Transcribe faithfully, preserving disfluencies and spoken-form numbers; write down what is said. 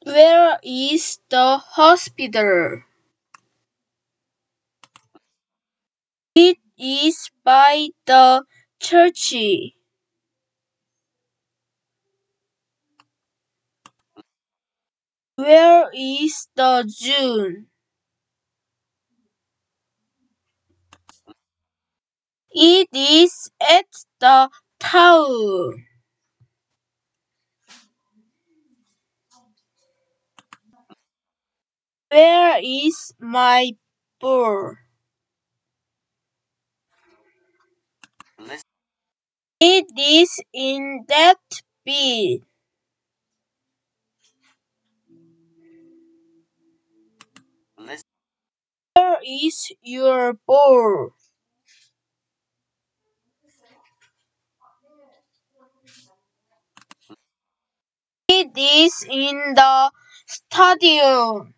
Where is the hospital? It is by the church. Where is the zoo? It is at the town. Where is my ball? It is in that bin. Where is your ball? It is in the stadium.